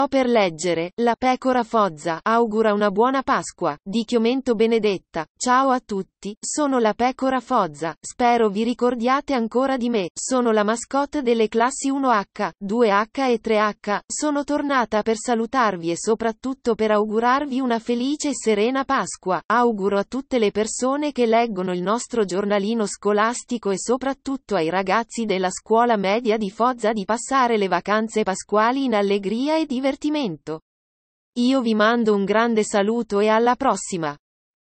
Sto per leggere, La pecora Fozza augura una buona Pasqua, di Chiomento Benedetta. Ciao a tutti, sono la pecora Fozza, spero vi ricordiate ancora di me, sono la mascotte delle classi 1H, 2H e 3H, sono tornata per salutarvi e soprattutto per augurarvi una felice e serena Pasqua. Auguro a tutte le persone che leggono il nostro giornalino scolastico e soprattutto ai ragazzi della scuola media di Fozza di passare le vacanze pasquali in allegria e divertimento. Io vi mando un grande saluto e alla prossima!